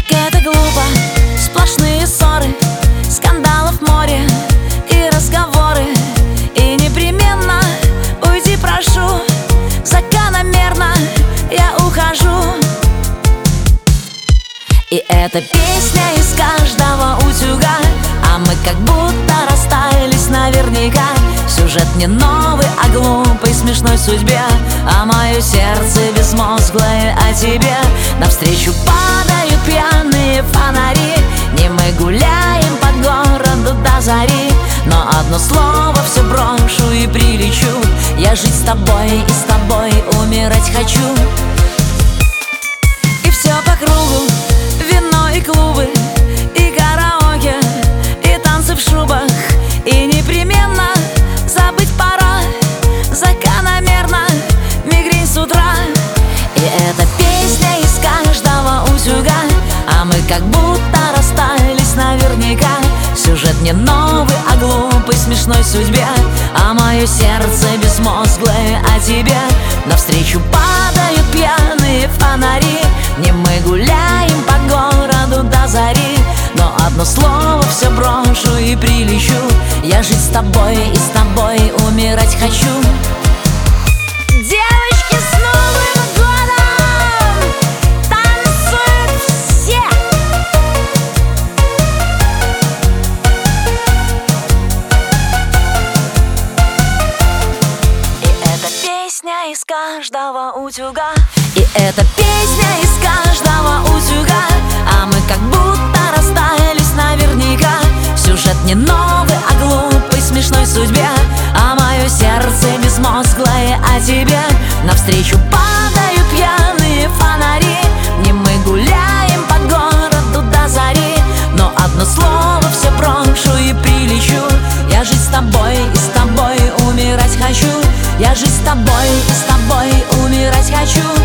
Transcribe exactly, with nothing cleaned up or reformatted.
Как это глупо, сплошные ссоры, скандалов море и разговоры. И непременно уйди, прошу, закономерно я ухожу. И эта песня из каждого утюга, а мы как будто расстались наверняка. Сюжет не новый о глупой смешной судьбе, а мое сердце безмозглое о тебе. Навстречу падают пьяные фонари, не мы гуляем по городу до зари. Но одно слово все брошу и прилечу, я жить с тобой и с тобой умирать хочу. И все по кругу, вино и клубы, и караоке, и танцы в шубах. И непременно забыть пора, закономерно мигрень с утра. И эта песня из каждого утюга, а мы как будто расстались наверняка. Сюжет не новый о глупой смешной судьбе, а мое сердце безмозглое о тебе. Навстречу падают пьяные фонари, не мы гуляем по городу до зари. Но одно слово все брошу и прилечу, я жить с тобой и с тобой умирать хочу. Девочки, с Новым годом! Танцуют все! И эта песня из каждого утюга, и эта песня из каждого утюга, а мы как будто расстались наверняка. Сюжет не новый о глупой смешной судьбе, а мое сердце безмозглое о тебе. Навстречу падают пьяные фонари, не мы гуляем по городу до зари. Но одно слово все брошу и прилечу, я жить с тобой и с тобой умирать хочу. Я жить с тобой и с тобой умирать хочу.